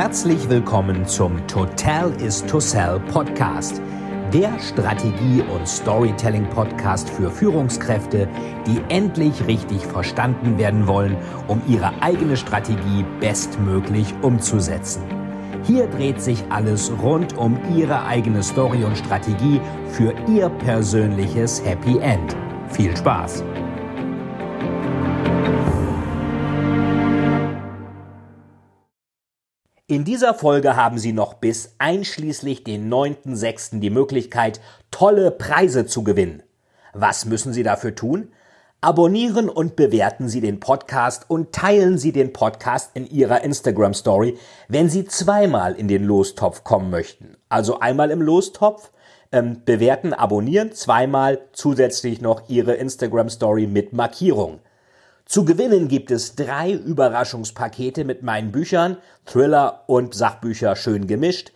Herzlich willkommen zum Total is to Sell Podcast, der Strategie- und Storytelling-Podcast für Führungskräfte, die endlich richtig verstanden werden wollen, um ihre eigene Strategie bestmöglich umzusetzen. Hier dreht sich alles rund um Ihre eigene Story und Strategie für Ihr persönliches Happy End. Viel Spaß! In dieser Folge haben Sie noch bis einschließlich den 9.6. die Möglichkeit, tolle Preise zu gewinnen. Was müssen Sie dafür tun? Abonnieren und bewerten Sie den Podcast und teilen Sie den Podcast in Ihrer Instagram-Story, wenn Sie zweimal in den Lostopf kommen möchten. Also einmal im Lostopf, bewerten, abonnieren, zweimal zusätzlich noch Ihre Instagram-Story mit Markierung. Zu gewinnen gibt es 3 Überraschungspakete mit meinen Büchern, Thriller und Sachbücher schön gemischt,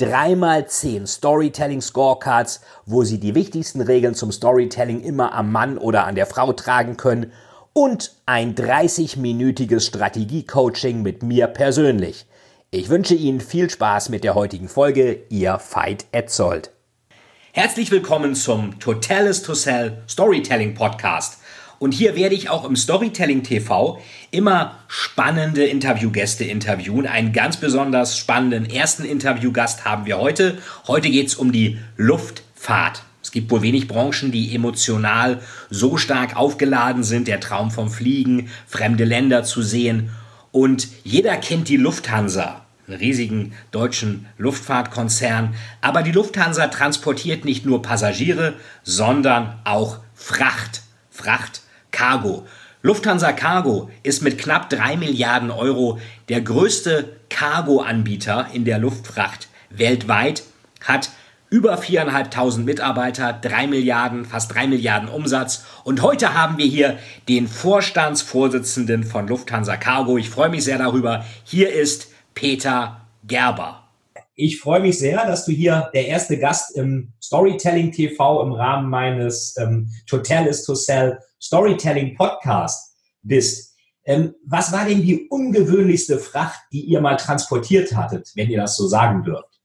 3x10 Storytelling Scorecards, wo Sie die wichtigsten Regeln zum Storytelling immer am Mann oder an der Frau tragen können und ein 30-minütiges Strategie-Coaching mit mir persönlich. Ich wünsche Ihnen viel Spaß mit der heutigen Folge, Ihr Veit Etzold. Herzlich willkommen zum Total is to Sell Storytelling Podcast. Und hier werde ich auch im Storytelling TV immer spannende Interviewgäste interviewen. Einen ganz besonders spannenden ersten Interviewgast haben wir heute. Heute geht es um die Luftfahrt. Es gibt wohl wenig Branchen, die emotional so stark aufgeladen sind. Der Traum vom Fliegen, fremde Länder zu sehen. Und jeder kennt die Lufthansa, einen riesigen deutschen Luftfahrtkonzern. Aber die Lufthansa transportiert nicht nur Passagiere, sondern auch Fracht. Cargo. Lufthansa Cargo ist mit knapp 3 Milliarden Euro der größte Cargo-Anbieter in der Luftfracht weltweit, hat über 4.500 Mitarbeiter, fast 3 Milliarden Umsatz. Und heute haben wir hier den Vorstandsvorsitzenden von Lufthansa Cargo. Ich freue mich sehr darüber. Hier ist Peter Gerber. Ich freue mich sehr, dass du hier der erste Gast im Storytelling TV im Rahmen meines Total is to Sell Storytelling Podcast bist. Was war denn die ungewöhnlichste Fracht, die ihr mal transportiert hattet, wenn ihr das so sagen dürft?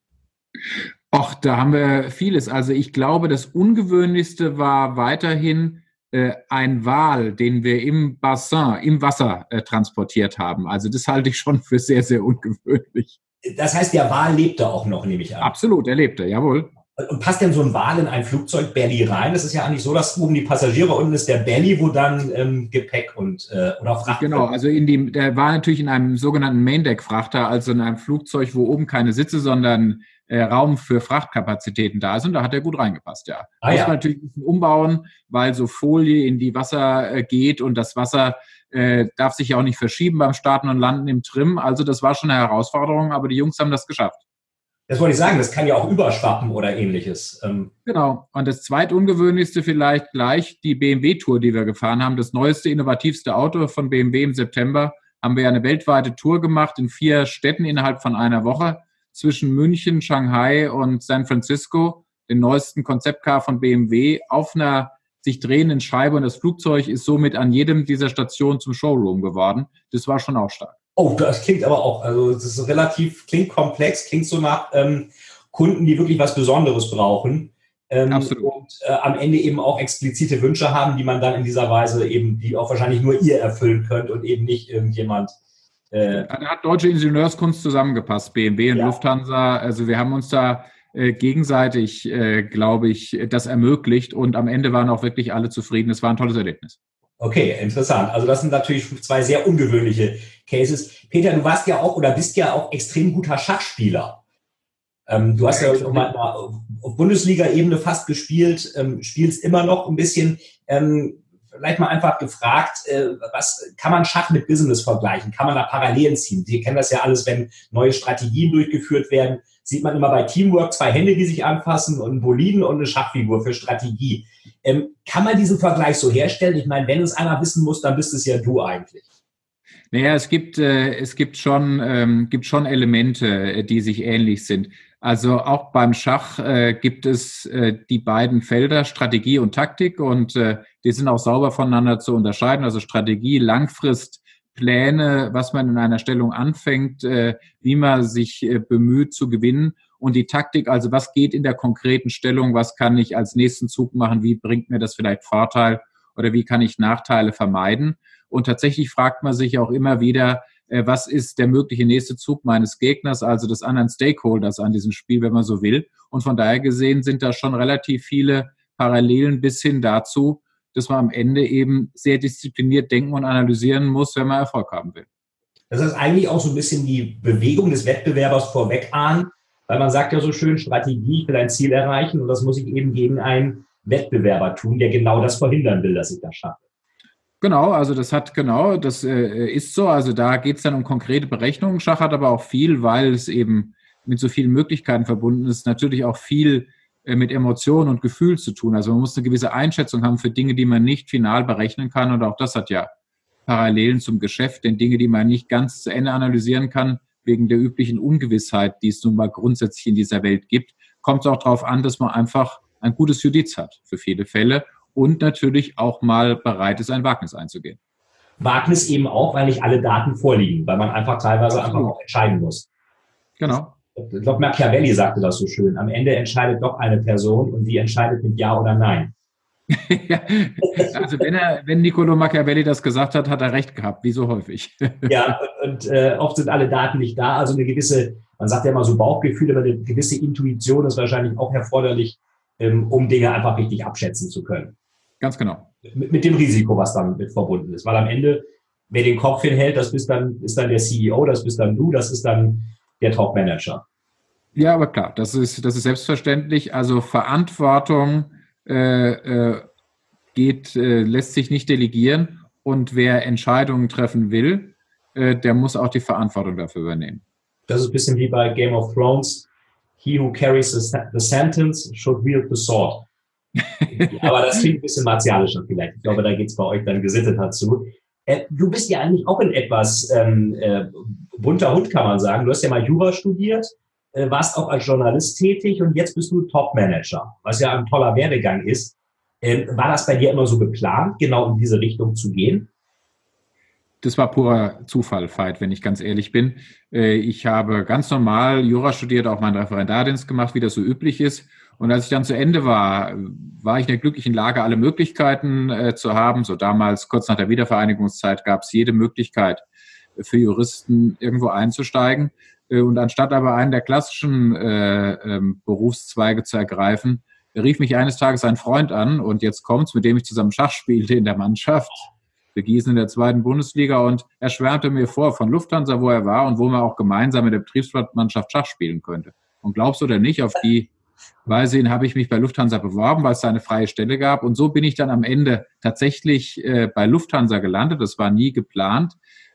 Ach, da haben wir vieles. Also ich glaube, das Ungewöhnlichste war weiterhin ein Wal, den wir im Bassin, im Wasser transportiert haben. Also das halte ich schon für sehr, sehr ungewöhnlich. Das heißt, der Wal lebte auch noch, nehme ich an. Absolut, er lebte, jawohl. Und passt denn so ein Wal in ein Flugzeug-Belly rein? Das ist ja eigentlich so, dass oben die Passagiere, unten ist der Belly, wo dann Gepäck und oder Fracht. Genau, also der war natürlich in einem sogenannten Maindeck-Frachter, also in einem Flugzeug, wo oben keine Sitze, sondern Raum für Frachtkapazitäten da ist. Und da hat er gut reingepasst, ja. Muss man natürlich ein bisschen umbauen, weil so Folie in die Wasser geht und das Wasser darf sich ja auch nicht verschieben beim Starten und Landen im Trim. Also das war schon eine Herausforderung, aber die Jungs haben das geschafft. Das wollte ich sagen, das kann ja auch überschwappen oder ähnliches. Genau. Und das zweitungewöhnlichste vielleicht gleich die BMW-Tour, die wir gefahren haben. Das neueste, innovativste Auto von BMW im September. Haben wir ja eine weltweite Tour gemacht in 4 Städten innerhalb von einer Woche. Zwischen München, Shanghai und San Francisco. Den neuesten Konzeptcar von BMW auf einer sich drehenden Scheibe. Und das Flugzeug ist somit an jedem dieser Stationen zum Showroom geworden. Das war schon auch stark. Oh, das klingt aber auch, also das ist klingt komplex, klingt so nach Kunden, die wirklich was Besonderes brauchen. Absolut. Und am Ende eben auch explizite Wünsche haben, die man dann in dieser Weise eben, die auch wahrscheinlich nur ihr erfüllen könnt und eben nicht irgendjemand. Da hat deutsche Ingenieurskunst zusammengepasst, BMW und Lufthansa. Also wir haben uns da gegenseitig, glaube ich, das ermöglicht und am Ende waren auch wirklich alle zufrieden. Es war ein tolles Erlebnis. Okay, interessant. Also das sind natürlich 2 sehr ungewöhnliche Cases. Peter, du warst ja auch oder bist ja auch extrem guter Schachspieler. Du hast ja auch mal auf Bundesliga-Ebene fast gespielt, spielst immer noch ein bisschen. Vielleicht mal einfach gefragt, was kann man Schach mit Business vergleichen? Kann man da Parallelen ziehen? Wir kennen das ja alles, wenn neue Strategien durchgeführt werden, sieht man immer bei Teamwork 2 Hände, die sich anfassen und einen Boliden und eine Schachfigur für Strategie. Kann man diesen Vergleich so herstellen? Ich meine, wenn es einer wissen muss, dann bist es ja du eigentlich. Naja, es gibt schon Elemente, die sich ähnlich sind. Also auch beim Schach gibt es die beiden Felder Strategie und Taktik und die sind auch sauber voneinander zu unterscheiden. Also Strategie, Langfrist Pläne, was man in einer Stellung anfängt, wie man sich bemüht zu gewinnen und die Taktik, also was geht in der konkreten Stellung, was kann ich als nächsten Zug machen, wie bringt mir das vielleicht Vorteil oder wie kann ich Nachteile vermeiden. Und tatsächlich fragt man sich auch immer wieder, was ist der mögliche nächste Zug meines Gegners, also des anderen Stakeholders an diesem Spiel, wenn man so will. Und von daher gesehen sind da schon relativ viele Parallelen bis hin dazu, dass man am Ende eben sehr diszipliniert denken und analysieren muss, wenn man Erfolg haben will. Das ist eigentlich auch so ein bisschen die Bewegung des Wettbewerbers vorweg ahnen, weil man sagt ja so schön, Strategie, ich will ein Ziel erreichen und das muss ich eben gegen einen Wettbewerber tun, der genau das verhindern will, dass ich das schaffe. Genau, also das ist so. Also da geht es dann um konkrete Berechnungen. Schach hat aber auch viel, weil es eben mit so vielen Möglichkeiten verbunden ist, natürlich auch viel mit Emotionen und Gefühl zu tun. Also man muss eine gewisse Einschätzung haben für Dinge, die man nicht final berechnen kann. Und auch das hat ja Parallelen zum Geschäft, denn Dinge, die man nicht ganz zu Ende analysieren kann, wegen der üblichen Ungewissheit, die es nun mal grundsätzlich in dieser Welt gibt, kommt es auch darauf an, dass man einfach ein gutes Judiz hat für viele Fälle und natürlich auch mal bereit ist, ein Wagnis einzugehen. Wagnis eben auch, weil nicht alle Daten vorliegen, weil man einfach teilweise einfach auch entscheiden muss. Genau. Ich glaube, Machiavelli sagte das so schön. Am Ende entscheidet doch eine Person und die entscheidet mit Ja oder Nein. Ja, also wenn Niccolò Machiavelli das gesagt hat, hat er recht gehabt, wie so häufig. Ja, und oft sind alle Daten nicht da. Also eine gewisse, man sagt ja immer so Bauchgefühl, aber eine gewisse Intuition ist wahrscheinlich auch erforderlich, um Dinge einfach richtig abschätzen zu können. Ganz genau. Mit dem Risiko, was damit verbunden ist. Weil am Ende, wer den Kopf hinhält, ist dann der CEO, das bist dann du, das ist dann der Top-Manager. Ja, aber klar, das ist selbstverständlich. Also Verantwortung lässt sich nicht delegieren. Und wer Entscheidungen treffen will, der muss auch die Verantwortung dafür übernehmen. Das ist ein bisschen wie bei Game of Thrones. He who carries the sentence should wield the sword. Aber das klingt ein bisschen martialischer vielleicht. Ich glaube, da geht es bei euch dann gesitteter zu. Du bist ja eigentlich auch ein etwas bunter Hund, kann man sagen. Du hast ja mal Jura studiert, warst auch als Journalist tätig und jetzt bist du Top-Manager, was ja ein toller Werdegang ist. War das bei dir immer so geplant, genau in diese Richtung zu gehen? Das war purer Zufall, Veit, wenn ich ganz ehrlich bin. Ich habe ganz normal Jura studiert, auch meinen Referendardienst gemacht, wie das so üblich ist. Und als ich dann zu Ende war ich in der glücklichen Lage, alle Möglichkeiten zu haben. So damals, kurz nach der Wiedervereinigungszeit, gab es jede Möglichkeit für Juristen irgendwo einzusteigen. Und anstatt aber einen der klassischen Berufszweige zu ergreifen, rief mich eines Tages ein Freund an und jetzt kommt's, mit dem ich zusammen Schach spielte in der Mannschaft, für Gießen in der 2. Bundesliga, und er schwärmte mir vor von Lufthansa, wo er war und wo man auch gemeinsam mit der Betriebsmannschaft Schach spielen könnte. Und glaubst du oder nicht, auf die Weise hin habe ich mich bei Lufthansa beworben, weil es da eine freie Stelle gab. Und so bin ich dann am Ende tatsächlich bei Lufthansa gelandet. Das war nie geplant,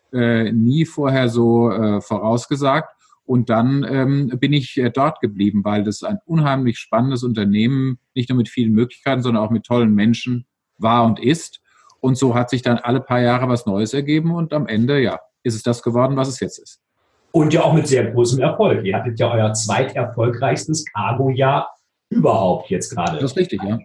nie vorher so vorausgesagt. Und dann bin ich dort geblieben, weil das ein unheimlich spannendes Unternehmen, nicht nur mit vielen Möglichkeiten, sondern auch mit tollen Menschen war und ist. Und so hat sich dann alle paar Jahre was Neues ergeben und am Ende, ja, ist es das geworden, was es jetzt ist. Und ja auch mit sehr großem Erfolg. Ihr hattet ja euer zweiterfolgreichstes Cargo-Jahr überhaupt jetzt gerade. Das ist richtig, ja.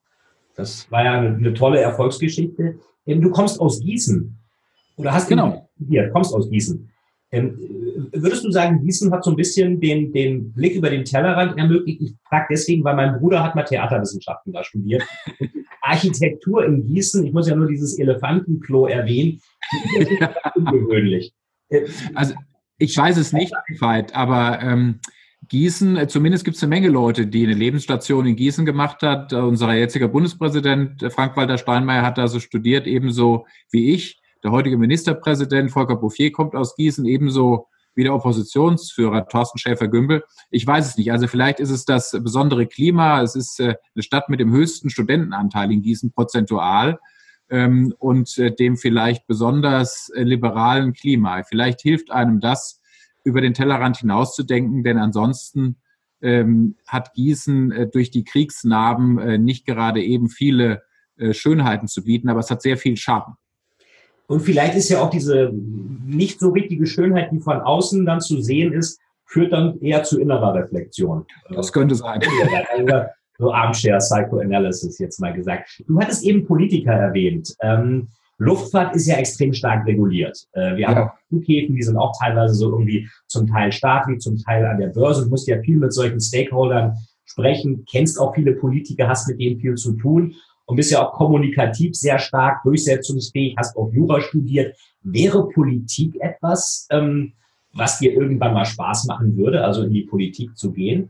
Das war ja eine tolle Erfolgsgeschichte. Du kommst aus Gießen. Oder hast genau. Du kommst aus Gießen. Würdest du sagen, Gießen hat so ein bisschen den Blick über den Tellerrand ermöglicht? Ich frage deswegen, weil mein Bruder hat mal Theaterwissenschaften da studiert. Architektur in Gießen, ich muss ja nur dieses Elefantenklo erwähnen, das ist ungewöhnlich. Also ich weiß es nicht, Veit, aber Gießen, zumindest gibt es eine Menge Leute, die eine Lebensstation in Gießen gemacht hat. Unser jetziger Bundespräsident Frank-Walter Steinmeier hat da so studiert, ebenso wie ich. Der heutige Ministerpräsident Volker Bouffier kommt aus Gießen, ebenso wie der Oppositionsführer Thorsten Schäfer-Gümbel. Ich weiß es nicht. Also vielleicht ist es das besondere Klima. Es ist eine Stadt mit dem höchsten Studentenanteil in Gießen prozentual und dem vielleicht besonders liberalen Klima. Vielleicht hilft einem das, über den Tellerrand hinauszudenken, denn ansonsten hat Gießen durch die Kriegsnarben nicht gerade eben viele Schönheiten zu bieten, aber es hat sehr viel Charme. Und vielleicht ist ja auch diese nicht so richtige Schönheit, die von außen dann zu sehen ist, führt dann eher zu innerer Reflexion. Das könnte sein. So Armchair Psychoanalysis jetzt mal gesagt. Du hattest eben Politiker erwähnt. Luftfahrt ist ja extrem stark reguliert. Wir haben auch Flughäfen, die sind auch teilweise so irgendwie zum Teil staatlich, zum Teil an der Börse. Du musst ja viel mit solchen Stakeholdern sprechen, kennst auch viele Politiker, hast mit denen viel zu tun und bist ja auch kommunikativ sehr stark, durchsetzungsfähig, hast auch Jura studiert. Wäre Politik etwas, was dir irgendwann mal Spaß machen würde, also in die Politik zu gehen?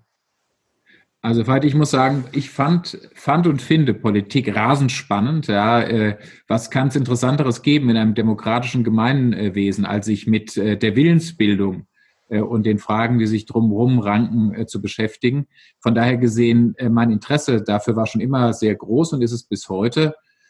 Also, Veit, ich muss sagen, ich fand und finde Politik rasend spannend. Ja, was kann es Interessanteres geben in einem demokratischen Gemeinwesen, als sich mit der Willensbildung und den Fragen, die sich drumherum ranken, zu beschäftigen. Von daher gesehen, mein Interesse dafür war schon immer sehr groß und ist es bis heute.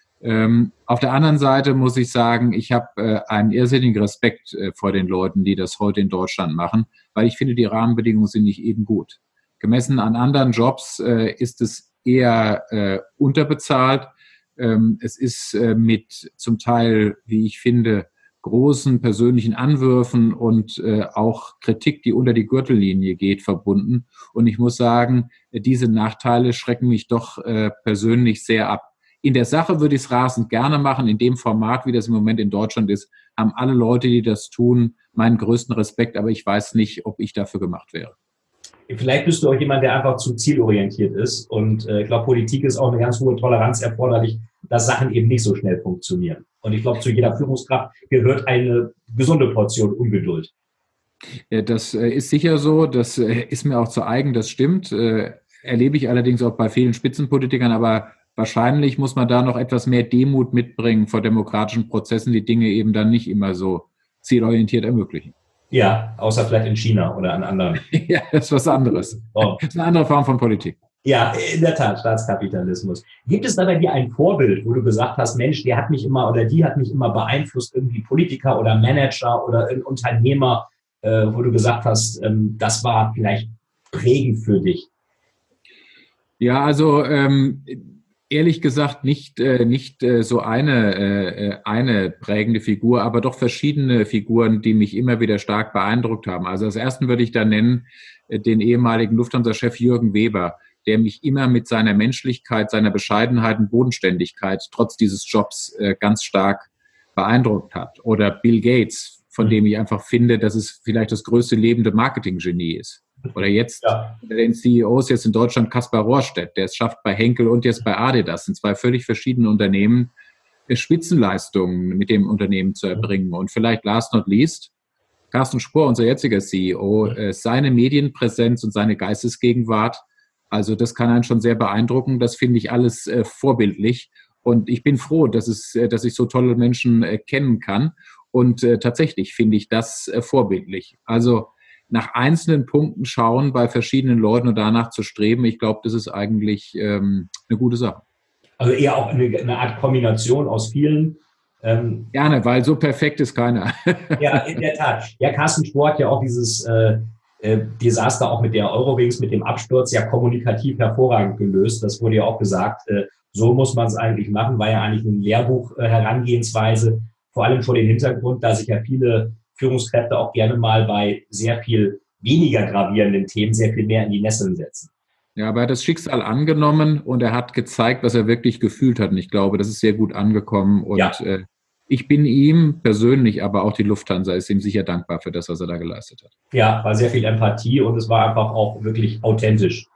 Auf der anderen Seite muss ich sagen, ich habe einen irrsinnigen Respekt vor den Leuten, die das heute in Deutschland machen, weil ich finde, die Rahmenbedingungen sind nicht eben gut. Gemessen an anderen Jobs ist es eher unterbezahlt. Es ist mit zum Teil, wie ich finde, großen persönlichen Anwürfen und auch Kritik, die unter die Gürtellinie geht, verbunden. Und ich muss sagen, diese Nachteile schrecken mich doch persönlich sehr ab. In der Sache würde ich es rasend gerne machen. In dem Format, wie das im Moment in Deutschland ist, haben alle Leute, die das tun, meinen größten Respekt. Aber ich weiß nicht, ob ich dafür gemacht wäre. Vielleicht bist du auch jemand, der einfach zu zielorientiert ist. Und ich glaube, Politik ist auch eine ganz hohe Toleranz erforderlich, dass Sachen eben nicht so schnell funktionieren. Und ich glaube, zu jeder Führungskraft gehört eine gesunde Portion Ungeduld. Das ist sicher so. Das ist mir auch zu eigen, das stimmt. Erlebe ich allerdings auch bei vielen Spitzenpolitikern. Aber wahrscheinlich muss man da noch etwas mehr Demut mitbringen vor demokratischen Prozessen, die Dinge eben dann nicht immer so zielorientiert ermöglichen. Ja, außer vielleicht in China oder an anderen. Ja, das ist was anderes. Oh. Das ist eine andere Form von Politik. Ja, in der Tat, Staatskapitalismus. Gibt es da bei dir ein Vorbild, wo du gesagt hast, Mensch, der hat mich immer oder die hat mich immer beeinflusst, irgendwie Politiker oder Manager oder ein Unternehmer, wo du gesagt hast, das war vielleicht prägend für dich? Ja, also ehrlich gesagt nicht so eine prägende Figur, aber doch verschiedene Figuren, die mich immer wieder stark beeindruckt haben. Also als ersten würde ich da nennen den ehemaligen Lufthansa-Chef Jürgen Weber, der mich immer mit seiner Menschlichkeit, seiner Bescheidenheit und Bodenständigkeit trotz dieses Jobs ganz stark beeindruckt hat. Oder Bill Gates, von dem ich einfach finde, dass es vielleicht das größte lebende Marketinggenie ist. Oder jetzt den CEOs jetzt in Deutschland Kaspar Rohrstedt, der es schafft bei Henkel und jetzt bei Adidas, in zwei völlig verschiedenen Unternehmen, Spitzenleistungen mit dem Unternehmen zu erbringen. Und vielleicht last not least, Carsten Spohr, unser jetziger CEO, seine Medienpräsenz und seine Geistesgegenwart, also das kann einen schon sehr beeindrucken. Das finde ich alles vorbildlich. Und ich bin froh, dass ich so tolle Menschen kennen kann. Und tatsächlich finde ich das vorbildlich. Also nach einzelnen Punkten schauen bei verschiedenen Leuten und danach zu streben, ich glaube, das ist eigentlich eine gute Sache. Also eher auch eine Art Kombination aus vielen. Gerne, weil so perfekt ist keiner. Ja, in der Tat. Ja, Carsten Spohr hat ja auch dieses Desaster auch mit der Eurowings, mit dem Absturz ja kommunikativ hervorragend gelöst. Das wurde ja auch gesagt, so muss man es eigentlich machen, war ja eigentlich eine Lehrbuch-Herangehensweise, vor allem vor dem Hintergrund, da sich ja viele Führungskräfte auch gerne mal bei sehr viel weniger gravierenden Themen sehr viel mehr in die Nesseln setzen. Ja, aber er hat das Schicksal angenommen und er hat gezeigt, was er wirklich gefühlt hat. Und ich glaube, das ist sehr gut angekommen. Und ich bin ihm persönlich, aber auch die Lufthansa ist ihm sicher dankbar für das, was er da geleistet hat. Ja, war sehr viel Empathie und es war einfach auch wirklich authentisch.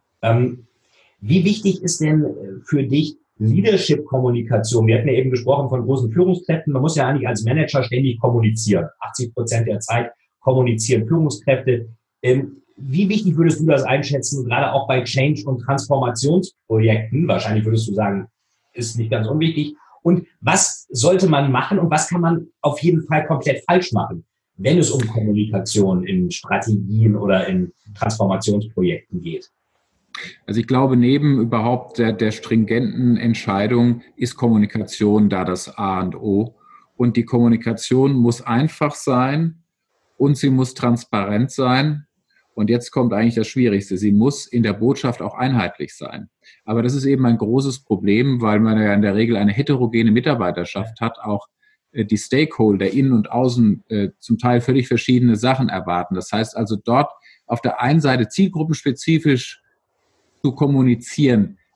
Wie wichtig ist denn für dich Leadership-Kommunikation? Wir hatten ja eben gesprochen von großen Führungskräften. Man muss ja eigentlich als Manager ständig kommunizieren. 80% der Zeit kommunizieren Führungskräfte. Wie wichtig würdest du das einschätzen, gerade auch bei Change- und Transformationsprojekten? Wahrscheinlich würdest du sagen, ist nicht ganz unwichtig. Und was sollte man machen und was kann man auf jeden Fall komplett falsch machen, wenn es um Kommunikation in Strategien oder in Transformationsprojekten geht? Also ich glaube, neben überhaupt der stringenten Entscheidung ist Kommunikation da das A und O. Und die Kommunikation muss einfach sein und sie muss transparent sein. Und jetzt kommt eigentlich das Schwierigste. Sie muss in der Botschaft auch einheitlich sein. Aber das ist eben ein großes Problem, weil man ja in der Regel eine heterogene Mitarbeiterschaft hat, auch die Stakeholder innen und außen zum Teil völlig verschiedene Sachen erwarten. Das heißt also dort auf der einen Seite zielgruppenspezifisch zu kommunizieren,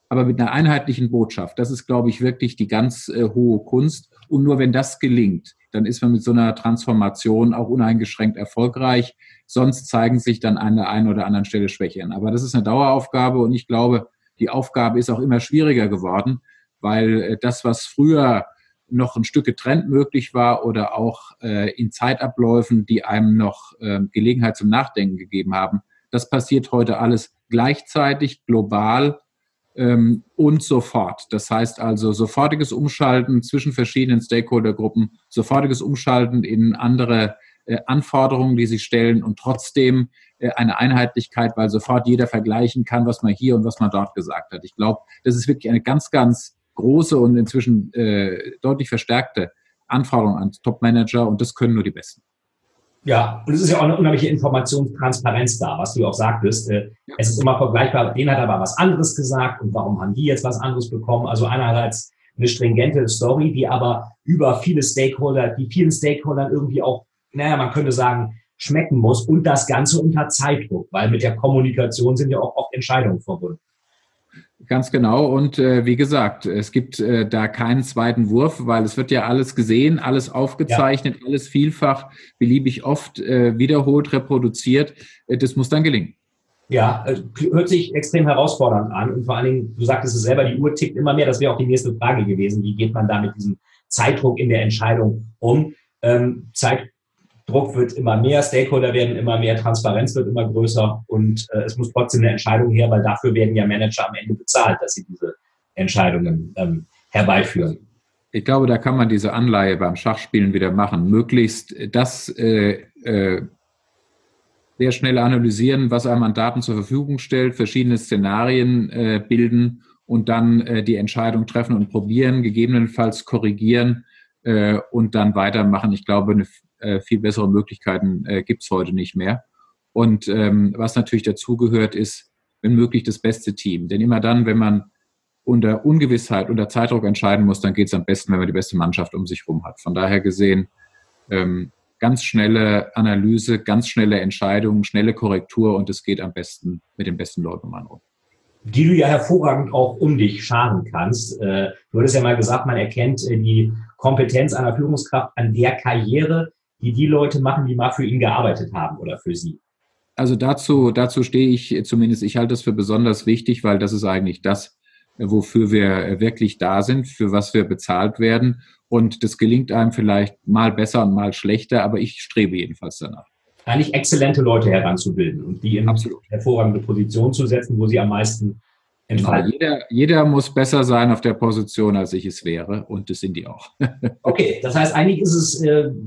aber mit einer einheitlichen Botschaft. Das ist, glaube ich, wirklich die ganz hohe Kunst. Und nur wenn das gelingt, dann ist man mit so einer Transformation auch uneingeschränkt erfolgreich. Sonst zeigen sich dann an der einen oder anderen Stelle Schwächen. Aber das ist eine Daueraufgabe und ich glaube, die Aufgabe ist auch immer schwieriger geworden, weil das, was früher noch ein Stück getrennt möglich war oder auch in Zeitabläufen, die einem noch Gelegenheit zum Nachdenken gegeben haben, das passiert heute alles gleichzeitig, global und sofort. Das heißt also sofortiges Umschalten zwischen verschiedenen Stakeholdergruppen, sofortiges Umschalten in andere Anforderungen, die sich stellen und trotzdem eine Einheitlichkeit, weil sofort jeder vergleichen kann, was man hier und was man dort gesagt hat. Ich glaube, das ist wirklich eine ganz, ganz große und inzwischen deutlich verstärkte Anforderung an Top-Manager und das können nur die Besten. Ja, und es ist ja auch eine unheimliche Informationstransparenz da, was du auch sagtest. Es ist immer vergleichbar, denen hat aber was anderes gesagt und warum haben die jetzt was anderes bekommen? Also einerseits eine stringente Story, die aber über viele Stakeholder, die vielen Stakeholdern irgendwie auch, man könnte sagen, schmecken muss und das Ganze unter Zeitdruck, weil mit der Kommunikation sind ja auch oft Entscheidungen verbunden. Ganz genau. Und wie gesagt, es gibt da keinen zweiten Wurf, weil es wird ja alles gesehen, alles aufgezeichnet, alles vielfach, beliebig oft wiederholt, reproduziert. Das muss dann gelingen. Ja, hört sich extrem herausfordernd an. Und vor allen Dingen, du sagtest es selber, die Uhr tickt immer mehr. Das wäre auch die nächste Frage gewesen. Wie geht man da mit diesem Zeitdruck in der Entscheidung um? Zeitdruck wird immer mehr, Stakeholder werden immer mehr, Transparenz wird immer größer und es muss trotzdem eine Entscheidung her, weil dafür werden ja Manager am Ende bezahlt, dass sie diese Entscheidungen herbeiführen. Ich glaube, da kann man diese Anleihe beim Schachspielen wieder machen. Möglichst das sehr schnell analysieren, was einem an Daten zur Verfügung stellt, verschiedene Szenarien bilden und dann die Entscheidung treffen und probieren, gegebenenfalls korrigieren und dann weitermachen. Ich glaube, viel bessere Möglichkeiten gibt es heute nicht mehr. Und was natürlich dazugehört, ist, wenn möglich, das beste Team. Denn immer dann, wenn man unter Ungewissheit, unter Zeitdruck entscheiden muss, dann geht es am besten, wenn man die beste Mannschaft um sich herum hat. Von daher gesehen, ganz schnelle Analyse, ganz schnelle Entscheidungen, schnelle Korrektur und es geht am besten mit den besten Leuten um einen rum. Die du ja hervorragend auch um dich scharen kannst. Du hattest ja mal gesagt, man erkennt die Kompetenz einer Führungskraft an der Karriere, die Leute machen, die mal für ihn gearbeitet haben oder für sie. Also dazu stehe ich zumindest, ich halte das für besonders wichtig, weil das ist eigentlich das, wofür wir wirklich da sind, für was wir bezahlt werden. Und das gelingt einem vielleicht mal besser und mal schlechter, aber ich strebe jedenfalls danach. Eigentlich exzellente Leute heranzubilden und die in hervorragende Position zu setzen, wo sie am meisten entfalten. Genau, jeder muss besser sein auf der Position, als ich es wäre und das sind die auch. Okay, das heißt, eigentlich ist es,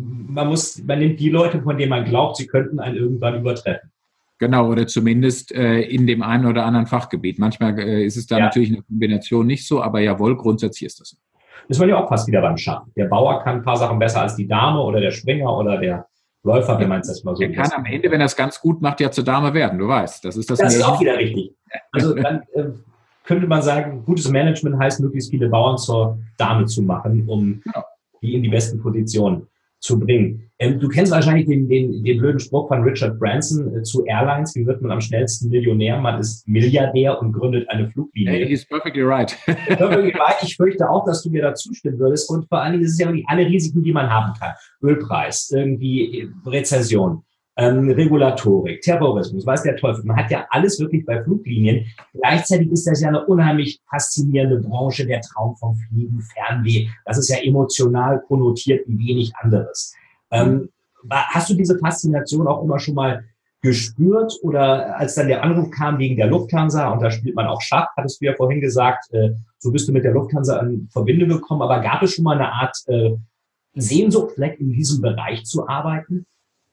man nimmt die Leute, von denen man glaubt, sie könnten einen irgendwann übertreffen. Genau, oder zumindest in dem einen oder anderen Fachgebiet. Manchmal ist es da natürlich eine Kombination nicht so, aber jawohl, grundsätzlich ist das so. Das war ja auch fast wieder beim Schach. Der Bauer kann ein paar Sachen besser als die Dame oder der Springer oder der Läufer, wenn man es jetzt mal so. Der kann am Ende, wenn er es ganz gut macht, ja zur Dame werden, du weißt. Das ist auch wieder richtig. Also dann könnte man sagen, gutes Management heißt, möglichst viele Bauern zur Dame zu machen, um die in die besten Positionen zu bringen. Du kennst wahrscheinlich den blöden Spruch von Richard Branson zu Airlines. Wie wird man am schnellsten Millionär? Man ist Milliardär und gründet eine Fluglinie. Hey, he's perfectly right. Ich fürchte auch, dass du mir da zustimmen würdest. Und vor allen Dingen ist es ja wirklich alle Risiken, die man haben kann. Ölpreis, irgendwie Rezession, Regulatorik, Terrorismus, weiß der Teufel. Man hat ja alles wirklich bei Fluglinien. Gleichzeitig ist das ja eine unheimlich faszinierende Branche, der Traum vom Fliegen, Fernweh. Das ist ja emotional konnotiert wie wenig anderes. Hast du diese Faszination auch immer schon mal gespürt oder als dann der Anruf kam wegen der Lufthansa und da spielt man auch Schach, hattest du ja vorhin gesagt, so bist du mit der Lufthansa in Verbindung gekommen, aber gab es schon mal eine Art Sehnsucht, vielleicht in diesem Bereich zu arbeiten?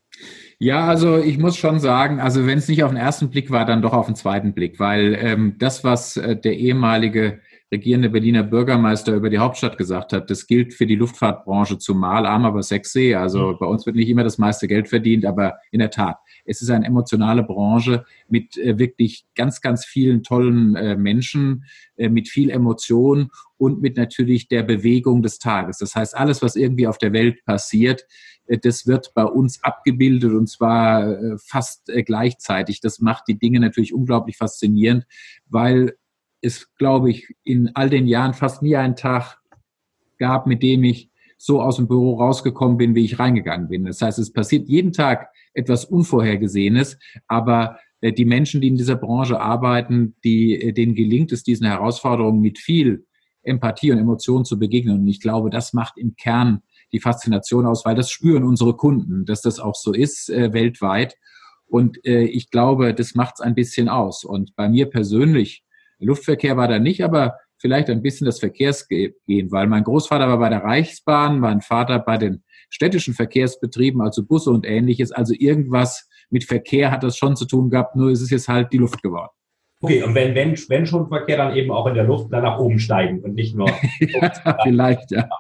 Ja, also ich muss schon sagen, also wenn es nicht auf den ersten Blick war, dann doch auf den zweiten Blick, weil das, was der ehemalige regierende Berliner Bürgermeister über die Hauptstadt gesagt hat, das gilt für die Luftfahrtbranche zumal, arm aber sexy. Also bei uns wird nicht immer das meiste Geld verdient, aber in der Tat, es ist eine emotionale Branche mit wirklich ganz, ganz vielen tollen Menschen, mit viel Emotion und mit natürlich der Bewegung des Tages. Das heißt, alles, was irgendwie auf der Welt passiert, das wird bei uns abgebildet und zwar fast gleichzeitig. Das macht die Dinge natürlich unglaublich faszinierend, weil es, glaube ich, in all den Jahren fast nie einen Tag gab, mit dem ich so aus dem Büro rausgekommen bin, wie ich reingegangen bin. Das heißt, es passiert jeden Tag etwas Unvorhergesehenes, aber die Menschen, die in dieser Branche arbeiten, denen gelingt es, diesen Herausforderungen mit viel Empathie und Emotion zu begegnen. Und ich glaube, das macht im Kern die Faszination aus, weil das spüren unsere Kunden, dass das auch so ist weltweit. Und ich glaube, das macht es ein bisschen aus. Und bei mir persönlich, Luftverkehr war da nicht, aber vielleicht ein bisschen das Verkehrsgehen, weil mein Großvater war bei der Reichsbahn, mein Vater bei den städtischen Verkehrsbetrieben, also Busse und Ähnliches. Also irgendwas mit Verkehr hat das schon zu tun gehabt, nur ist es jetzt halt die Luft geworden. Okay, und wenn schon Verkehr, dann eben auch in der Luft dann nach oben steigen und nicht nur... Ja, vielleicht, ja.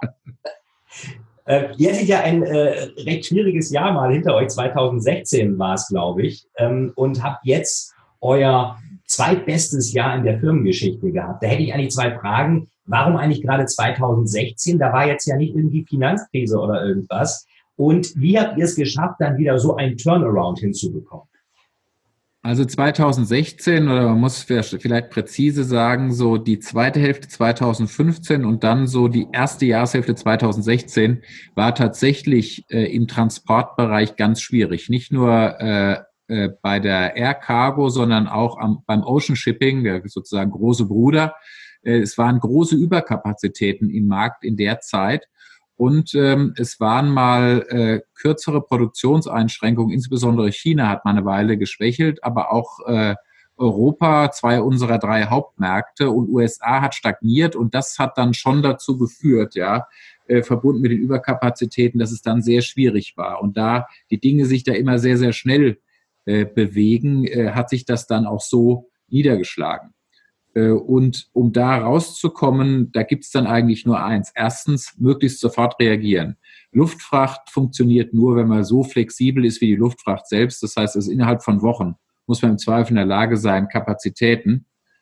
Ihr hattet ja ein recht schwieriges Jahr mal hinter euch, 2016 war es, glaube ich, und habt jetzt euer zweitbestes Jahr in der Firmengeschichte gehabt. Da hätte ich eigentlich zwei Fragen. Warum eigentlich gerade 2016? Da war jetzt ja nicht irgendwie Finanzkrise oder irgendwas. Und wie habt ihr es geschafft, dann wieder so einen Turnaround hinzubekommen? Also 2016, oder man muss vielleicht präzise sagen, so die zweite Hälfte 2015 und dann so die erste Jahreshälfte 2016 war tatsächlich im Transportbereich ganz schwierig. Nicht nur bei der Air Cargo, sondern auch beim Ocean Shipping, der sozusagen große Bruder. Es waren große Überkapazitäten im Markt in der Zeit. Und es waren mal kürzere Produktionseinschränkungen, insbesondere China hat mal eine Weile geschwächelt, aber auch Europa, 2 unserer 3 Hauptmärkte, und USA hat stagniert, und das hat dann schon dazu geführt, verbunden mit den Überkapazitäten, dass es dann sehr schwierig war. Und da die Dinge sich da immer sehr, sehr schnell bewegen, hat sich das dann auch so niedergeschlagen. Und um da rauszukommen, da gibt es dann eigentlich nur eins. Erstens, möglichst sofort reagieren. Luftfracht funktioniert nur, wenn man so flexibel ist wie die Luftfracht selbst. Das heißt, also innerhalb von Wochen muss man im Zweifel in der Lage sein, Kapazitäten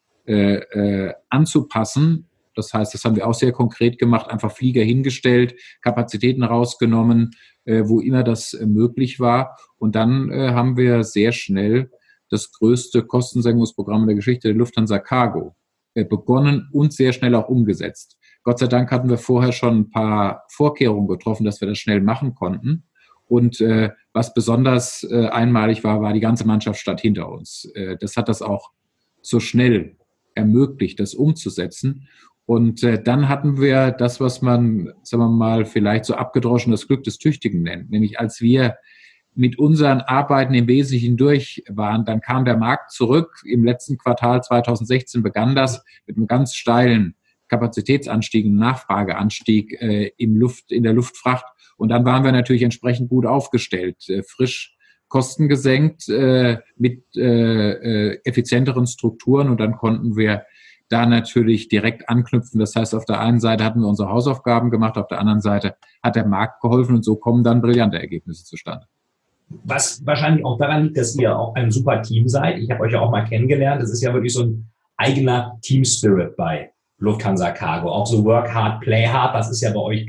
anzupassen. Das heißt, das haben wir auch sehr konkret gemacht, einfach Flieger hingestellt, Kapazitäten rausgenommen, wo immer das möglich war. Und dann haben wir sehr schnell das größte Kostensenkungsprogramm in der Geschichte der Lufthansa Cargo begonnen und sehr schnell auch umgesetzt. Gott sei Dank hatten wir vorher schon ein paar Vorkehrungen getroffen, dass wir das schnell machen konnten. Und was besonders einmalig war, war die ganze Mannschaft stand hinter uns. Das hat das auch so schnell ermöglicht, das umzusetzen. Und dann hatten wir das, was man, sagen wir mal, vielleicht so abgedroschen das Glück des Tüchtigen nennt. Nämlich als wir mit unseren Arbeiten im Wesentlichen durch waren, dann kam der Markt zurück. Im letzten Quartal 2016 begann das mit einem ganz steilen Kapazitätsanstieg und Nachfrageanstieg in der Luftfracht. Und dann waren wir natürlich entsprechend gut aufgestellt, frisch Kosten gesenkt, mit effizienteren Strukturen, und dann konnten wir da natürlich direkt anknüpfen. Das heißt, auf der einen Seite hatten wir unsere Hausaufgaben gemacht, auf der anderen Seite hat der Markt geholfen, und so kommen dann brillante Ergebnisse zustande. Was wahrscheinlich auch daran liegt, dass ihr auch ein super Team seid. Ich habe euch ja auch mal kennengelernt. Das ist ja wirklich so ein eigener Team-Spirit bei Lufthansa Cargo. Auch so Work hard, play hard. Das ist ja bei euch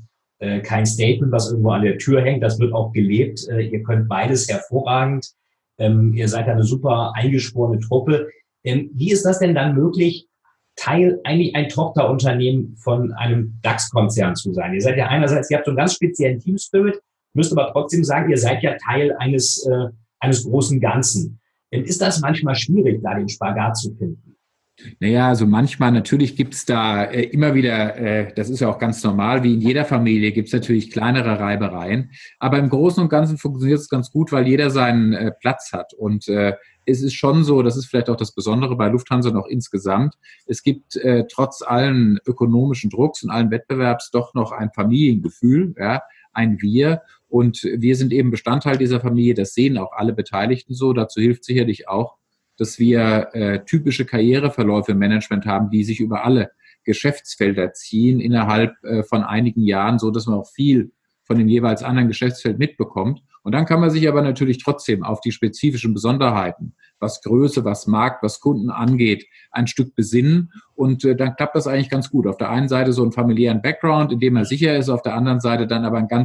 kein Statement, was irgendwo an der Tür hängt. Das wird auch gelebt. Ihr könnt beides hervorragend. Ihr seid eine super eingeschworene Truppe. Wie ist das denn dann möglich, eigentlich ein Tochterunternehmen von einem DAX-Konzern zu sein? Ihr seid ja einerseits, ihr habt so einen ganz speziellen Team-Spirit, müsst aber trotzdem sagen, ihr seid ja Teil eines großen Ganzen. Ist das manchmal schwierig, da den Spagat zu finden? Naja, also manchmal, natürlich gibt es da immer wieder, das ist ja auch ganz normal, wie in jeder Familie gibt es natürlich kleinere Reibereien. Aber im Großen und Ganzen funktioniert es ganz gut, weil jeder seinen Platz hat. Und es ist schon so, das ist vielleicht auch das Besondere bei Lufthansa noch insgesamt, es gibt trotz allen ökonomischen Drucks und allen Wettbewerbs doch noch ein Familiengefühl, ja, ein Wir. Und wir sind eben Bestandteil dieser Familie. Das sehen auch alle Beteiligten so. Dazu hilft sicherlich auch, dass wir typische Karriereverläufe im Management haben, die sich über alle Geschäftsfelder ziehen innerhalb von einigen Jahren, so dass man auch viel von dem jeweils anderen Geschäftsfeld mitbekommt. Und dann kann man sich aber natürlich trotzdem auf die spezifischen Besonderheiten, was Größe, was Markt, was Kunden angeht, ein Stück besinnen. Und dann klappt das eigentlich ganz gut. Auf der einen Seite so einen familiären Background, in dem man sicher ist, auf der anderen Seite dann aber einen ganz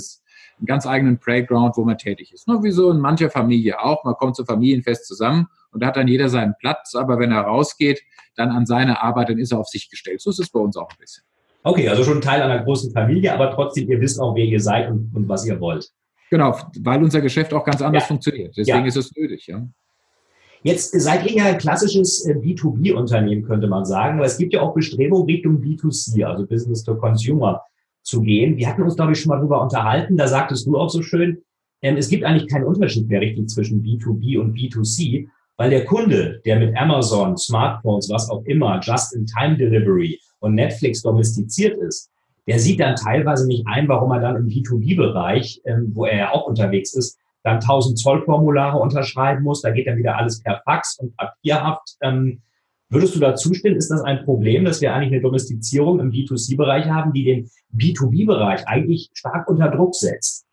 eigenen Playground, wo man tätig ist. Nur wie so in mancher Familie auch. Man kommt zu Familienfest zusammen und da hat dann jeder seinen Platz, aber wenn er rausgeht, dann an seine Arbeit, dann ist er auf sich gestellt. So ist es bei uns auch ein bisschen. Okay, also schon Teil einer großen Familie, aber trotzdem, ihr wisst auch, wer ihr seid und was ihr wollt. Genau, weil unser Geschäft auch ganz anders funktioniert. Deswegen ist es nötig, ja. Jetzt seid ihr ja ein klassisches B2B-Unternehmen, könnte man sagen, aber es gibt ja auch Bestrebungen Richtung B2C, also Business to Consumer, zu gehen. Wir hatten uns, glaube ich, schon mal drüber unterhalten, da sagtest du auch so schön, es gibt eigentlich keinen Unterschied mehr richtig zwischen B2B und B2C, weil der Kunde, der mit Amazon, Smartphones, was auch immer, Just-in-Time-Delivery und Netflix domestiziert ist, der sieht dann teilweise nicht ein, warum er dann im B2B-Bereich, wo er ja auch unterwegs ist, dann 1000 Zollformulare unterschreiben muss. Da geht dann wieder alles per Fax und papierhaft. Würdest du da zustimmen? Ist das ein Problem, dass wir eigentlich eine Domestizierung im B2C-Bereich haben, die den B2B-Bereich eigentlich stark unter Druck setzt?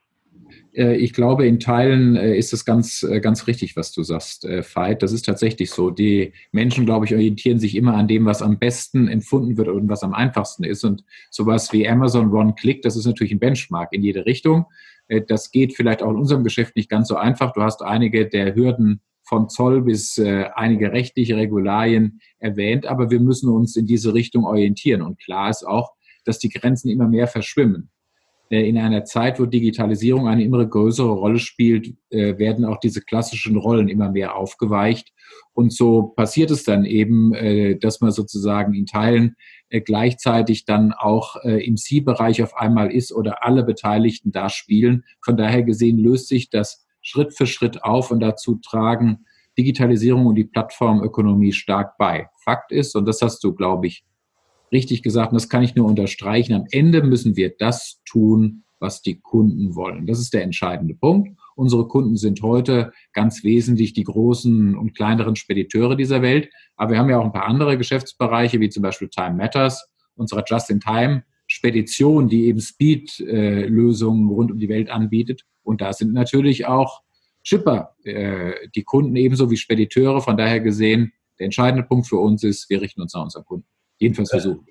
Ich glaube, in Teilen ist es ganz richtig, was du sagst, Veit. Das ist tatsächlich so. Die Menschen, glaube ich, orientieren sich immer an dem, was am besten empfunden wird und was am einfachsten ist. Und sowas wie Amazon One-Click, das ist natürlich ein Benchmark in jede Richtung. Das geht vielleicht auch in unserem Geschäft nicht ganz so einfach. Du hast einige der Hürden von Zoll bis einige rechtliche Regularien erwähnt, aber wir müssen uns in diese Richtung orientieren. Und klar ist auch, dass die Grenzen immer mehr verschwimmen. In einer Zeit, wo Digitalisierung eine immer größere Rolle spielt, werden auch diese klassischen Rollen immer mehr aufgeweicht. Und so passiert es dann eben, dass man sozusagen in Teilen gleichzeitig dann auch im C-Bereich auf einmal ist oder alle Beteiligten da spielen. Von daher gesehen löst sich das Schritt für Schritt auf und dazu tragen Digitalisierung und die Plattformökonomie stark bei. Fakt ist, und das hast du, glaube ich, richtig gesagt, und das kann ich nur unterstreichen, am Ende müssen wir das tun, was die Kunden wollen. Das ist der entscheidende Punkt. Unsere Kunden sind heute ganz wesentlich die großen und kleineren Spediteure dieser Welt. Aber wir haben ja auch ein paar andere Geschäftsbereiche, wie zum Beispiel Time Matters, unserer Just-in-Time-Spedition, die eben Speed-Lösungen rund um die Welt anbietet. Und da sind natürlich auch Shipper, die Kunden ebenso wie Spediteure. Von daher gesehen, der entscheidende Punkt für uns ist, wir richten uns nach unseren Kunden. Jedenfalls versuchen.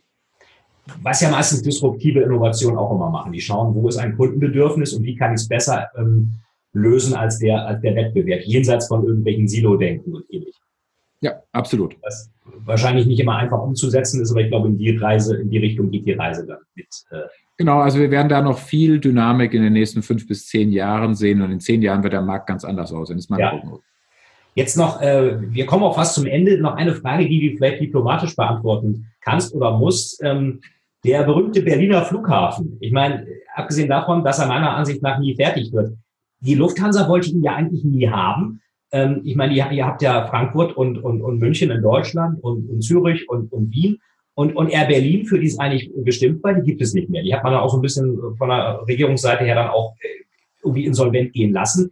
Was ja meistens disruptive Innovationen auch immer machen. Die schauen, wo ist ein Kundenbedürfnis und wie kann ich es besser lösen als der Wettbewerb, jenseits von irgendwelchen Silo-Denken und ähnlich. Ja, absolut. Was wahrscheinlich nicht immer einfach umzusetzen ist, aber ich glaube, in die Richtung geht die Reise dann mit. Genau, also wir werden da noch viel Dynamik in den nächsten 5 bis 10 Jahren sehen und in 10 Jahren wird der Markt ganz anders aussehen. Das ist meine Prognose. Jetzt noch, wir kommen auch fast zum Ende, noch eine Frage, die du vielleicht diplomatisch beantworten kannst oder musst. Der berühmte Berliner Flughafen. Ich meine, abgesehen davon, dass er meiner Ansicht nach nie fertig wird. Die Lufthansa wollte ihn ja eigentlich nie haben. Ich meine, ihr habt ja Frankfurt und München in Deutschland und Zürich und Wien. Und Air Berlin, für die es eigentlich bestimmt war, die gibt es nicht mehr. Die hat man dann auch so ein bisschen von der Regierungsseite her dann auch irgendwie insolvent gehen lassen.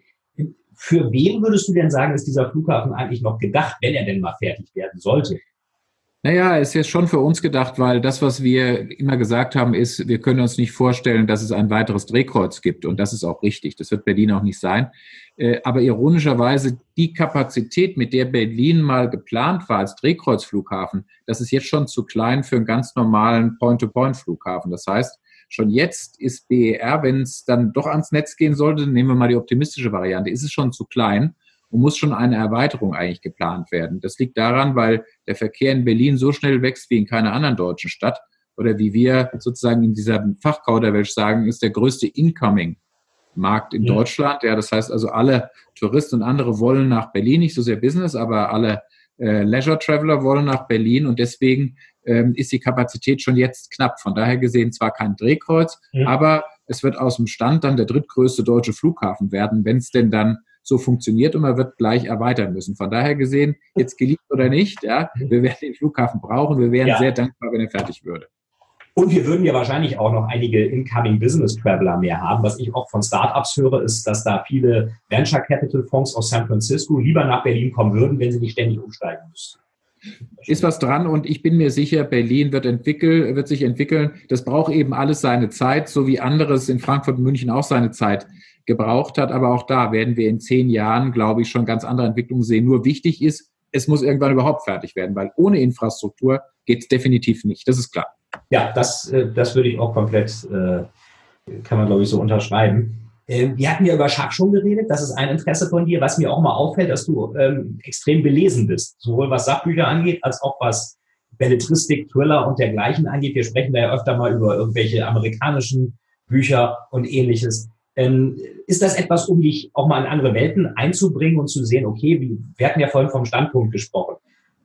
Für wen würdest du denn sagen, ist dieser Flughafen eigentlich noch gedacht, wenn er denn mal fertig werden sollte? Naja, es ist jetzt schon für uns gedacht, weil das, was wir immer gesagt haben, ist, wir können uns nicht vorstellen, dass es ein weiteres Drehkreuz gibt. Und das ist auch richtig. Das wird Berlin auch nicht sein. Aber ironischerweise, die Kapazität, mit der Berlin mal geplant war als Drehkreuzflughafen, das ist jetzt schon zu klein für einen ganz normalen Point-to-Point-Flughafen. Das heißt, schon jetzt ist BER, wenn es dann doch ans Netz gehen sollte, nehmen wir mal die optimistische Variante, ist es schon zu klein und muss schon eine Erweiterung eigentlich geplant werden. Das liegt daran, weil der Verkehr in Berlin so schnell wächst wie in keiner anderen deutschen Stadt oder wie wir sozusagen in dieser Fachkauderwelsch sagen, ist der größte Incoming-Markt in Deutschland. Ja, das heißt also, alle Touristen und andere wollen nach Berlin, nicht so sehr Business, aber alle Leisure-Traveler wollen nach Berlin und deswegen ist die Kapazität schon jetzt knapp. Von daher gesehen zwar kein Drehkreuz, aber es wird aus dem Stand dann der drittgrößte deutsche Flughafen werden, wenn es denn dann so funktioniert und man wird gleich erweitern müssen. Von daher gesehen, jetzt geliebt oder nicht, ja, wir werden den Flughafen brauchen, wir wären sehr dankbar, wenn er fertig würde. Und wir würden ja wahrscheinlich auch noch einige Incoming Business Traveler mehr haben. Was ich auch von Startups höre, ist, dass da viele Venture Capital Fonds aus San Francisco lieber nach Berlin kommen würden, wenn sie nicht ständig umsteigen müssten. Ist was dran und ich bin mir sicher, Berlin wird sich entwickeln. Das braucht eben alles seine Zeit, so wie anderes in Frankfurt und München auch seine Zeit gebraucht hat. Aber auch da werden wir in 10 Jahren, glaube ich, schon ganz andere Entwicklungen sehen. Nur wichtig ist, es muss irgendwann überhaupt fertig werden, weil ohne Infrastruktur geht es definitiv nicht. Das ist klar. Ja, das würde ich auch komplett, kann man glaube ich so unterschreiben. Wir hatten ja über Schach schon geredet, das ist ein Interesse von dir. Was mir auch mal auffällt, dass du extrem belesen bist, sowohl was Sachbücher angeht, als auch was Belletristik, Thriller und dergleichen angeht. Wir sprechen da ja öfter mal über irgendwelche amerikanischen Bücher und Ähnliches. Ist das etwas, um dich auch mal in andere Welten einzubringen und zu sehen, okay, wir hatten ja vorhin vom Standpunkt gesprochen,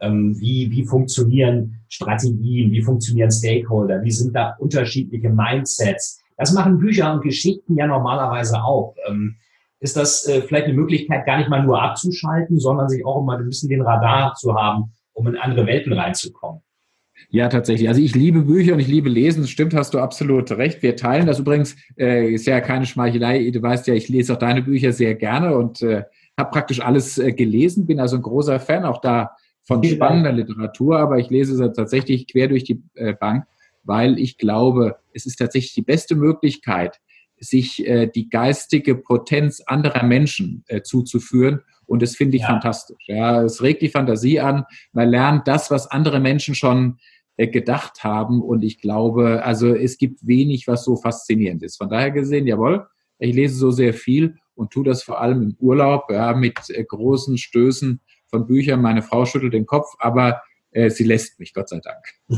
wie funktionieren Strategien, wie funktionieren Stakeholder, wie sind da unterschiedliche Mindsets. Das machen Bücher und Geschichten ja normalerweise auch. Ist das vielleicht eine Möglichkeit, gar nicht mal nur abzuschalten, sondern sich auch immer ein bisschen den Radar zu haben, um in andere Welten reinzukommen? Ja, tatsächlich. Also ich liebe Bücher und ich liebe Lesen. Das stimmt, hast du absolut recht. Wir teilen das übrigens. Ist ja keine Schmeichelei. Du weißt ja, ich lese auch deine Bücher sehr gerne und habe praktisch alles gelesen. Bin also ein großer Fan auch da von spannender Literatur, aber ich lese es tatsächlich quer durch die Bank, weil ich glaube, es ist tatsächlich die beste Möglichkeit, sich die geistige Potenz anderer Menschen zuzuführen. Und das finde ich fantastisch. Ja, es regt die Fantasie an. Man lernt das, was andere Menschen schon gedacht haben. Und ich glaube, also es gibt wenig, was so faszinierend ist. Von daher gesehen, jawohl, ich lese so sehr viel und tue das vor allem im Urlaub, ja, mit großen Stößen von Büchern. Meine Frau schüttelt den Kopf, aber sie lässt mich, Gott sei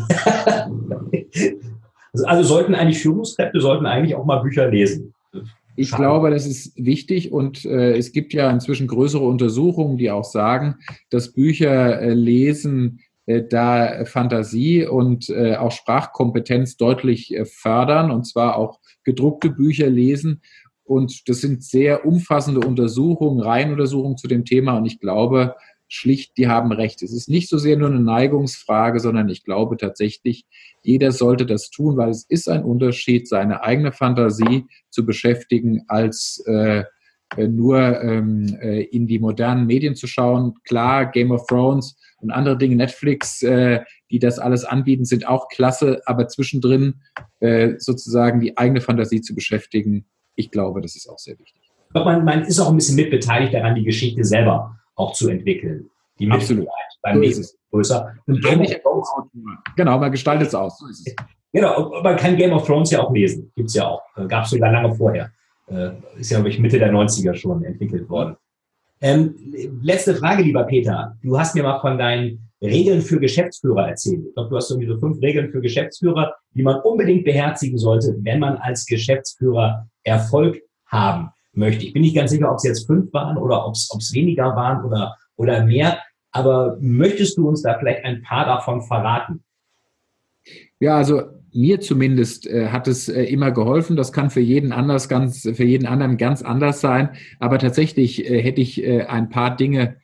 Dank. Also sollten Führungskräfte eigentlich auch mal Bücher lesen. Ich glaube, das ist wichtig und es gibt ja inzwischen größere Untersuchungen, die auch sagen, dass Bücher lesen da Fantasie und auch Sprachkompetenz deutlich fördern, und zwar auch gedruckte Bücher lesen. Und das sind sehr umfassende Untersuchungen, Reihenuntersuchungen zu dem Thema, und ich glaube schlicht, die haben recht. Es ist nicht so sehr nur eine Neigungsfrage, sondern ich glaube tatsächlich, jeder sollte das tun, weil es ist ein Unterschied, seine eigene Fantasie zu beschäftigen, als nur in die modernen Medien zu schauen. Klar, Game of Thrones und andere Dinge, Netflix, die das alles anbieten, sind auch klasse, aber zwischendrin sozusagen die eigene Fantasie zu beschäftigen, ich glaube, das ist auch sehr wichtig. Ich glaube, man ist auch ein bisschen mitbeteiligt daran, die Geschichte selber auch zu entwickeln. Die Absolut. Beim Lesen ist größer. Und genau, man gestaltet es aus. So ist es. Genau, man kann Game of Thrones ja auch lesen. Gibt es ja auch. Gab es sogar lange vorher. Ist ja, glaube ich, Mitte der 90er schon entwickelt worden. Letzte Frage, lieber Peter. Du hast mir mal von deinen Regeln für Geschäftsführer erzählt. Ich glaube, du hast irgendwie so 5 Regeln für Geschäftsführer, die man unbedingt beherzigen sollte, wenn man als Geschäftsführer Erfolg haben möchte. Ich bin nicht ganz sicher, ob es jetzt 5 waren oder ob es weniger waren oder mehr. Aber möchtest du uns da vielleicht ein paar davon verraten? Ja, also mir zumindest hat es immer geholfen. Das kann für jeden anderen ganz anders sein. Aber tatsächlich hätte ich ein paar Dinge,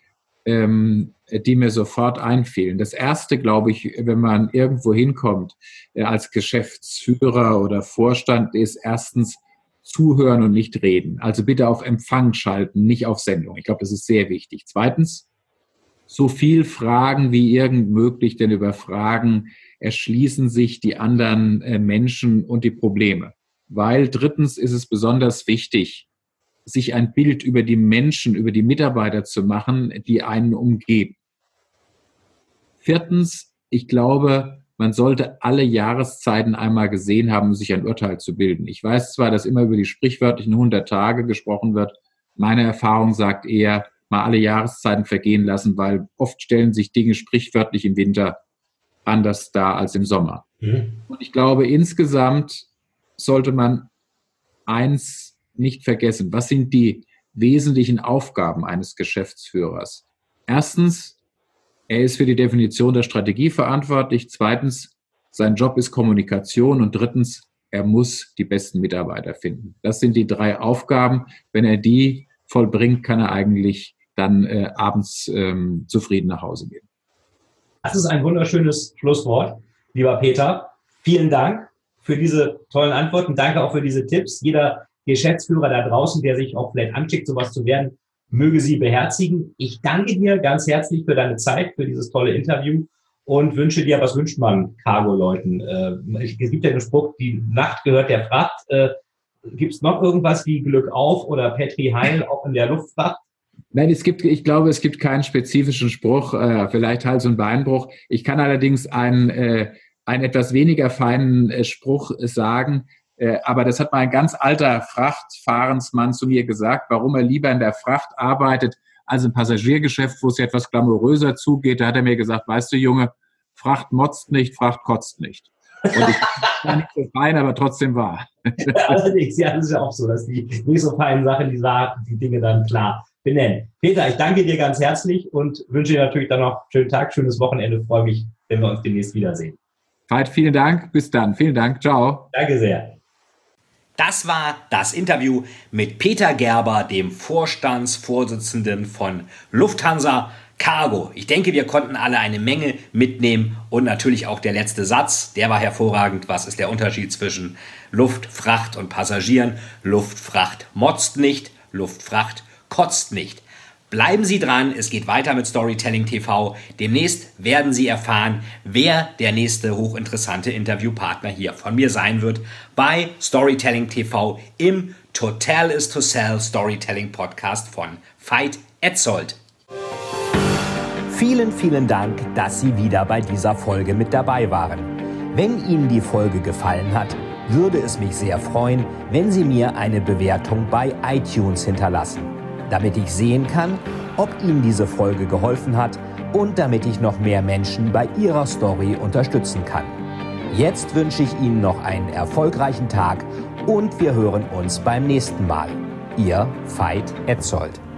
die mir sofort einfielen. Das erste, glaube ich, wenn man irgendwo hinkommt als Geschäftsführer oder Vorstand, ist erstens zuhören und nicht reden. Also bitte auf Empfang schalten, nicht auf Sendung. Ich glaube, das ist sehr wichtig. Zweitens, so viel fragen wie irgend möglich, denn über Fragen erschließen sich die anderen Menschen und die Probleme. Weil drittens ist es besonders wichtig, sich ein Bild über die Menschen, über die Mitarbeiter zu machen, die einen umgeben. Viertens, ich glaube, man sollte alle Jahreszeiten einmal gesehen haben, um sich ein Urteil zu bilden. Ich weiß zwar, dass immer über die sprichwörtlichen 100 Tage gesprochen wird. Meine Erfahrung sagt eher, mal alle Jahreszeiten vergehen lassen, weil oft stellen sich Dinge sprichwörtlich im Winter anders dar als im Sommer. Und ich glaube, insgesamt sollte man eins nicht vergessen. Was sind die wesentlichen Aufgaben eines Geschäftsführers? Erstens, er ist für die Definition der Strategie verantwortlich. Zweitens, sein Job ist Kommunikation. Und drittens, er muss die besten Mitarbeiter finden. Das sind die 3 Aufgaben. Wenn er die vollbringt, kann er eigentlich dann abends zufrieden nach Hause gehen. Das ist ein wunderschönes Schlusswort, lieber Peter. Vielen Dank für diese tollen Antworten. Danke auch für diese Tipps. Jeder Geschäftsführer da draußen, der sich auch vielleicht anschickt, sowas zu werden, möge sie beherzigen. Ich danke dir ganz herzlich für deine Zeit, für dieses tolle Interview und wünsche dir, was wünscht man Cargo-Leuten? Es gibt ja den Spruch, die Nacht gehört der Fracht. Gibt es noch irgendwas wie Glück auf oder Petri Heil auch in der Luftfracht? Nein, ich glaube, es gibt keinen spezifischen Spruch, vielleicht Hals- und Beinbruch. Ich kann allerdings einen etwas weniger feinen Spruch sagen. Aber das hat mal ein ganz alter Frachtfahrensmann zu mir gesagt, warum er lieber in der Fracht arbeitet als im Passagiergeschäft, wo es ja etwas glamouröser zugeht. Da hat er mir gesagt, weißt du, Junge, Fracht motzt nicht, Fracht kotzt nicht. Und ich war nicht so fein, aber trotzdem wahr. Allerdings, ja, das ist ja auch so, dass die nicht so feinen Sachen, die Dinge dann klar benennen. Peter, ich danke dir ganz herzlich und wünsche dir natürlich dann noch einen schönen Tag, schönes Wochenende. Freue mich, wenn wir uns demnächst wiedersehen. Veit, vielen Dank. Bis dann. Vielen Dank. Ciao. Danke sehr. Das war das Interview mit Peter Gerber, dem Vorstandsvorsitzenden von Lufthansa Cargo. Ich denke, wir konnten alle eine Menge mitnehmen und natürlich auch der letzte Satz, der war hervorragend. Was ist der Unterschied zwischen Luft, Fracht und Passagieren? Luftfracht motzt nicht, Luftfracht kotzt nicht. Bleiben Sie dran, es geht weiter mit Storytelling TV. Demnächst werden Sie erfahren, wer der nächste hochinteressante Interviewpartner hier von mir sein wird bei Storytelling TV im Total is to Sell Storytelling Podcast von Veit Etzold. Vielen, vielen Dank, dass Sie wieder bei dieser Folge mit dabei waren. Wenn Ihnen die Folge gefallen hat, würde es mich sehr freuen, wenn Sie mir eine Bewertung bei iTunes hinterlassen, damit ich sehen kann, ob Ihnen diese Folge geholfen hat und damit ich noch mehr Menschen bei ihrer Story unterstützen kann. Jetzt wünsche ich Ihnen noch einen erfolgreichen Tag und wir hören uns beim nächsten Mal. Ihr Veit Etzold.